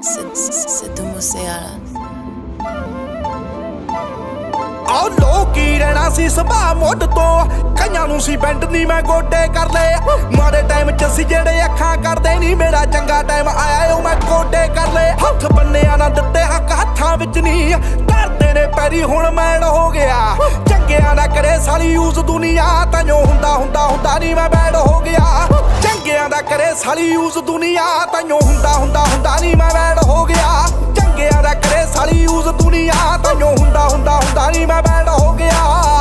ਸਿੱਧੂ ਮੂਸੇਵਾਲਾ ਆਹ ਲੋਕੀ ਰਹਿਣਾ ਸੀ ਸੁਭਾ ਮੁੱਢ ਤੋਂ ਕਈਆਂ ਨੂੰ ਸੀ ਬੈਂਡ ਨਹੀਂ ਮੈਂ ਗੋਡੇ ਕਰ ਲਏ ਮਾੜੇ ਟਾਈਮ ਚ ਸੀ ਜਿਹੜੇ ਅੱਖਾਂ ਕਰਦੇ ਨਹੀਂ ਮੇਰਾ ਚੰਗਾ ਟਾਈਮ ਆਇਆ ਉਹ ਮੈਂ ਗੋਡੇ ਕਰ ਲਏ ਹੱਥ ਬੰਨਿਆ ਨਾ ਦਿੱਤੇ ਹੱਕ ਹੱਥਾਂ ਵਿੱਚ ਨਹੀਂ ਧਰਦੇ ਨੇ ਪੈਰੀ ਹੁਣ ਮੈਨ ਹੋ ਗਿਆ ਚੰਗਿਆਂ ਦਾ ਕਰੇ ਸਾਲੀ ਯੂਜ਼ ਦੁਨੀਆ ਤਾਂਯੋ ਹੁੰਦਾ ਨਹੀਂ ਮੈਂ ਬੈਡ ਹੋ ਗਿਆ ਚੰਗਿਆਂ ਦਾ ਕਰੇ ਸਾਲੀ ਯੂਜ਼ ਦੁਨੀਆ ਤਾਂਯੋ ਹੁੰਦਾ ਨਹੀਂ ਮੈਂ ਬੈਡ ਹੋ ਗਿਆ ਚੰਗਿਆਂ ਦਾ ਕਰੇ ਸਾਲੀ ਯੂਜ਼ ਦੁਨੀਆ ਤਾਂਯੋ ਹੁੰਦਾ ਨਹੀਂ ਮੈਂ ਬੈਡ ਹੋ ਗਿਆ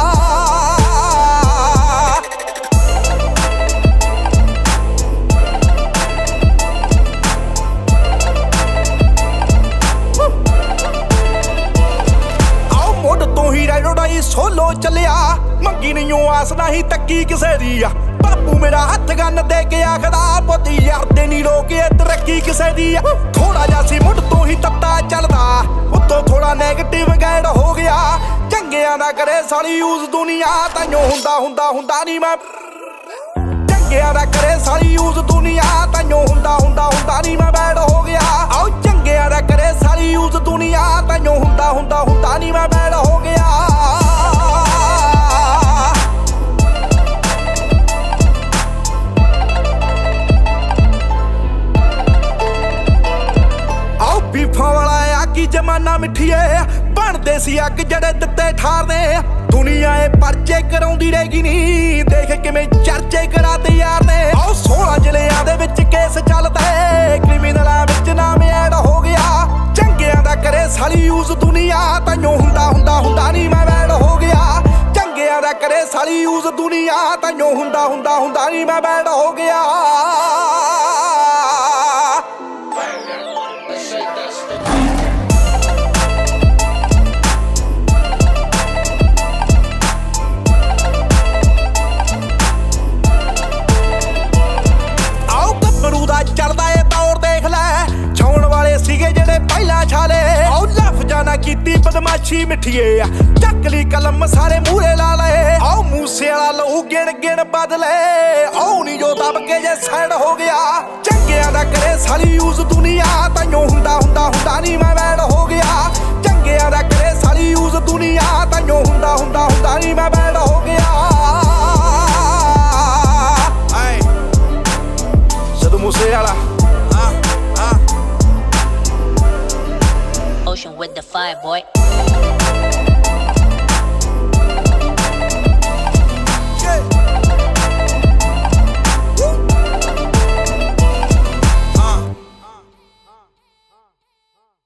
ਆਓ ਮੁੱਢ ਤੋਂ ਹੀ ਰੋੜਾਈ ਸੋਲੋ ਚੱਲਿਆ ਮੰਗੀ ਨਹੀਂ ਆਸ ਨਹੀਂ ਤੱਕੀ ਕਿਸੇ ਦੀ ਆ ਬਾਪੂ ਮੇਰਾ ਹੱਥ ਗੰਨ ਦੇ ਕੇ ਆਖਦਾ ਪੁੱਤੀ ਯਾਰ ਤੇ ਨਹੀਂ ਰੋਕੇ ਤਰੱਕੀ ਕਿਸੇ ਦੀ ਥੋੜਾ ਜਿਹਾ ਸੀ ਮੁੱਢ ਤੋਂ ਹੀ ਤੱਤਾ ਚੱਲਦਾ ਉੱਤੋਂ ਥੋੜਾ ਨੈਗੇਟਿਵ ਗਾਈਡ ਹੋ ਗਿਆ ਚੰਗਿਆਂ ਦਾ ਕਰੇ ਸਾਲੀ ਯੂਜ਼ ਦੁਨੀਆ ਤਾਂਯੋ ਹੁੰਦਾ ਨਹੀਂ ਮੈਂ ਚੰਗਿਆਂ ਦਾ ਕਰੇ ਸਾਲੀ ਯੂਜ਼ ਦੁਨੀਆ ਤਾਂਯੋ ਹੁੰਦਾ ਨਹੀਂ ਮੈਂ ਬੈਡ ਹੋ ਗਿਆ ਆਓ ਚੰਗਿਆਂ ਦਾ ਕਰੇ ਸਾਲੀ ਯੂਜ਼ ਦੁਨੀਆ ਤਾਂਯੋ ਹੁੰਦਾ ਨਹੀਂ ਮੈਂ ਬੈਡ ਹੋ ਗਿਆ ਜਮਾਨਾ ਮਿੱਠੀਏ ਬਣਦੇ ਸੀ ਅੱਗ ਜਿਹੜੇ ਦਿੱਤੇ ਠਾਰਦੇ ਦੁਨੀਆ ਏ ਪਰਚੇ ਕਰਾਉਂਦੀ ਰਹੇਗੀ ਨਹੀਂ ਦੇਖ ਕਿਵੇਂ ਚਰਚੇ ਕਰਾਤੇ ਯਾਰ ਨੇ ਆਓ 16 ਜ਼ਿਲ੍ਹਿਆਂ ਦੇ ਵਿੱਚ ਕੇਸ ਚੱਲਦਾ ਕ੍ਰਿਮੀਨਲਾਂ ਵਿੱਚ ਨਾਮ ਐਡ ਹੋ ਗਿਆ ਚੰਗਿਆਂ ਦਾ ਕਰੇ ਸਾਲੀ ਯੂਜ਼ ਦੁਨੀਆ ਤਾਂਯੋ ਹੁੰਦਾ ਨਹੀਂ ਮੈਂ ਬੈਡ ਹੋ ਗਿਆ ਚੰਗਿਆਂ ਦਾ ਕਰੇ ਸਾਲੀ ਯੂਜ਼ ਦੁਨੀਆ ਤਾਂਯੋ ਹੁੰਦਾ ਨਹੀਂ ਮੈਂ ਬੈਡ ਹੋ ਗਿਆ ਚੱਲਦਾ ਏ ਦੌਰ ਦੇਖ ਲੈ ਛਾਉਣ ਵਾਲੇ ਸੀਗੇ ਜਿਹੜੇ ਪਹਿਲਾਂ ਛਾਲੇ ਆਉ ਲਫ਼ਜ਼ਾਂ ਨਾ ਕੀਤੀ ਬਦਮਾਸ਼ੀ ਮਿੱਠੀਏ ਚੱਕ ਲਈ ਕਲਮ ਸਾਰੇ ਮੂਹਰੇ ਲਾ ਲਏ ਆਉ ਮੂਸੇ ਵਾਲਾ ਲਹੂ ਗਿਣ ਬਦਲੇ ਆਉ ਨਹੀਂ ਜੋ ਦਬ ਕੇ ਜੇ ਸਾਈਡ ਹੋ ਗਿਆ ਚੰਗਿਆਂ ਦਾ ਕਰੇ ਸਾਲੀ ਯੂਜ਼ ਦੁਨੀਆ ਤਾਂਯੋ ਹੁੰਦਾ ਨਹੀਂ ਮੈਂ ਬੈਡ ਹੋ ਗਿਆ ਚੰਗਿਆਂ ਦਾ ਕਰੇ ਸਾਲੀ ਯੂਜ਼ ਦੁਨੀਆ ਤਾਂਯੋ ਹੁੰਦਾ ਨਹੀਂ ਮੈਂ ਬੈਡ ਹੋ ਗਿਆ Sidhu Moosewala Ocean with the fire boy